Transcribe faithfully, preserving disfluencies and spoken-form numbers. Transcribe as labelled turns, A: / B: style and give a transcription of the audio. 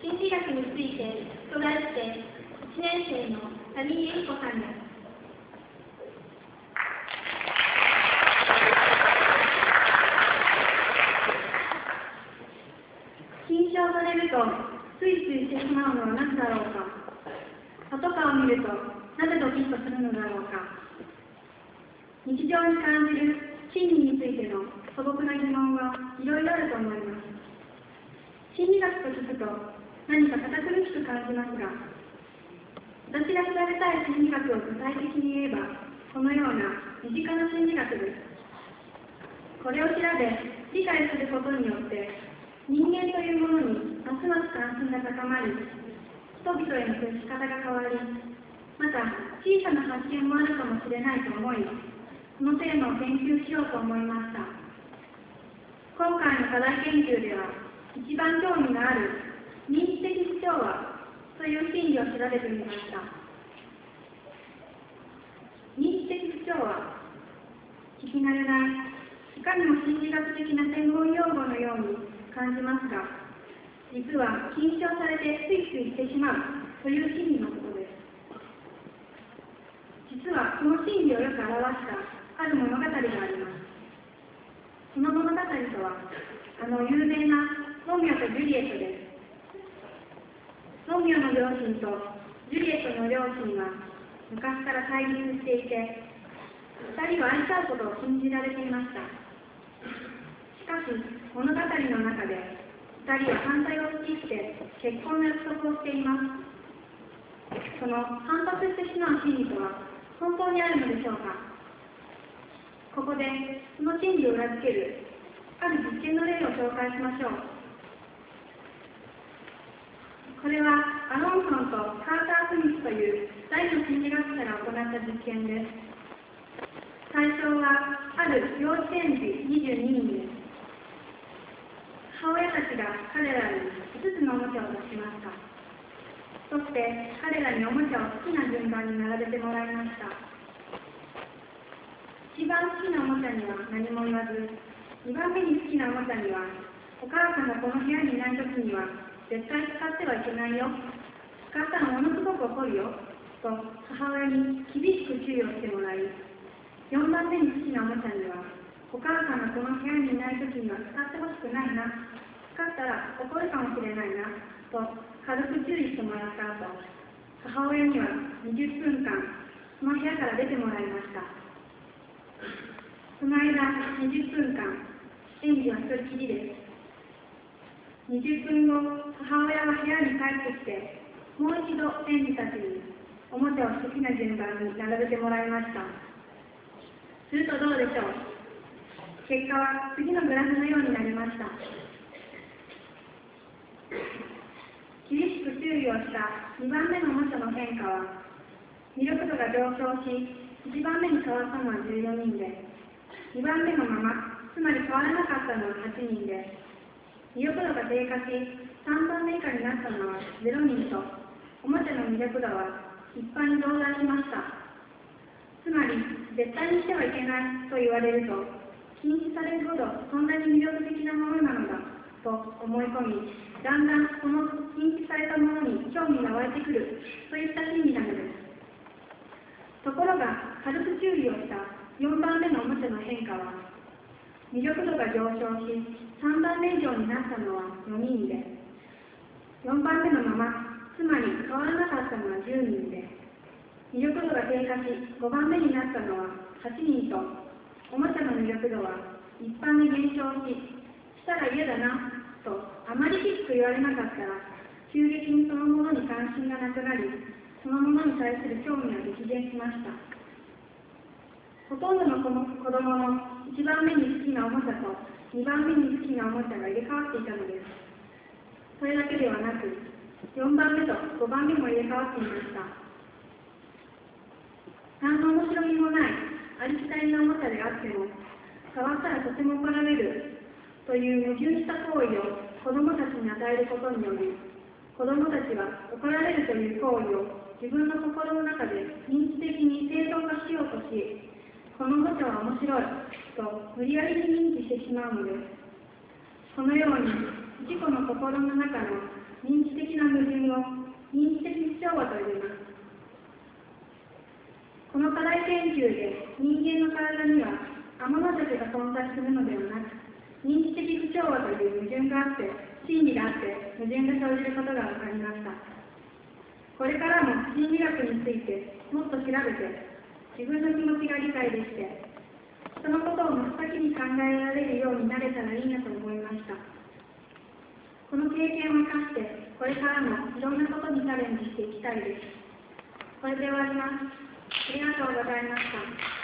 A: 心理学についてと題して、いちねん生の谷井恵理子さんです。緊張されるとついついしてしまうのはなぜだろうか。パトカーを見るとなぜドキッとするのだろうか。日常に感じる心理についての素朴な疑問はいろいろあると思います。心理学と聞くと何か堅苦しく感じますが、私が調べたい心理学を具体的に言えば、このような身近な心理学です。これを調べ、理解することによって、人間というものにますます関心が高まり、人々への接し方が変わり、また小さな発見もあるかもしれないと思い、このテーマを研究しようと思いました。今回の課題研究では、一番興味がある認知的不調和という心理を調べてみました。認知的不調和、聞き慣れない、いかにも心理学的な専門用語のように感じますが、実は緊張されてついついしてしまうという心理のことです。実はこの心理をよく表したある物語があります。その物語とは、あの有名なロミオとジュリエットです。ロミオの両親とジュリエットの両親は昔から対立していて、二人は愛し合うことを禁じられていました。しかし物語の中で二人は反対を突きして結婚の約束をしています。その反発してしまう心理とは本当にあるのでしょうか。ここでその心理を裏付けるある実験の例を紹介しましょう。これはアロンソンとカーター・スミスという大の心理学者が行った実験です。対象はある幼稚園児にじゅうににんです。母親たちが彼らにいつつのおもちゃを出しました。そして彼らにおもちゃを好きな順番に並べてもらいました。一番好きなおもちゃには何も言わず、にばんめに好きなおもちゃには、お母さんがこの部屋にいないときには絶対使ってはいけないよ、使ったらものすごく怒るよと母親に厳しく注意をしてもらい、よんばんめに好きなおもちゃには、お母さんがこの部屋にいないときには使ってほしくないな、使ったら怒るかもしれないなと軽く注意してもらった後、母親にはにじゅっぷんかんその部屋から出てもらいました。その間にじゅっぷんかん園児は一人きりです。にじゅっぷんご、母親は部屋に帰ってきて、もう一度園児たちにおもちゃを好きな順番に並べてもらいました。するとどうでしょう。結果は次のグラフのようになりました。厳しく注意をしたにばんめのおもちゃの変化は、魅力度が上昇し、いちばんめに変わったのはじゅうよにんで、にばんめのまま、つまり変わらなかったのははちにんで、魅力度が低下し、さんばんめ以下になったのはゼロにんと、おもちゃの魅力度は一般に増大しました。つまり、絶対にしてはいけないと言われると、禁止されるほどそんなに魅力的なものなのだと思い込み、だんだんその禁止されたものに興味が湧いてくるといった心理なのです。ところが、軽く注意をしたよんばんめのおもちゃの変化は、魅力度が上昇し、さんばんめ以上になったのはよにんで、よんばんめのまま、つまり変わらなかったのはじゅうにんで、魅力度が低下し、ごばんめになったのははちにんと、おもちゃの魅力度は一般に減少し、したら嫌だなとあまりきつく言われなかったら、急激にそのものに関心がなくなり、そのものに対する興味は激減しました。ほとんどの子の子供のいちばんめに好きなおもちゃとにばんめに好きなおもちゃが入れ替わっていたのです。それだけではなく、よんばんめとごばんめも入れ替わっていました。何の面白みもないありきたりなおもちゃであっても、触ったらとても怒られるという矛盾した行為を子どもたちに与えることにより、子どもたちは怒られるという行為を自分の心の中で認知的に正当化しようとし、このおもちゃは面白いと無理やりに認知してしまうのです。このように自己の心の中の認知的な矛盾を認知的不調和と呼びます。この課題研究で人間の体には天の弱が存在するのではなく、認知的不調和という矛盾があって、真理があって矛盾が生じることが分かりました。これからも心理学についてもっと調べて、自分の気持ちが理解できて、人のことを真っ先に考えられるようになれたらいいなと思いました。この経験を生かして、これからもいろんなことにチャレンジしていきたいです。これで終わります。ありがとうございました。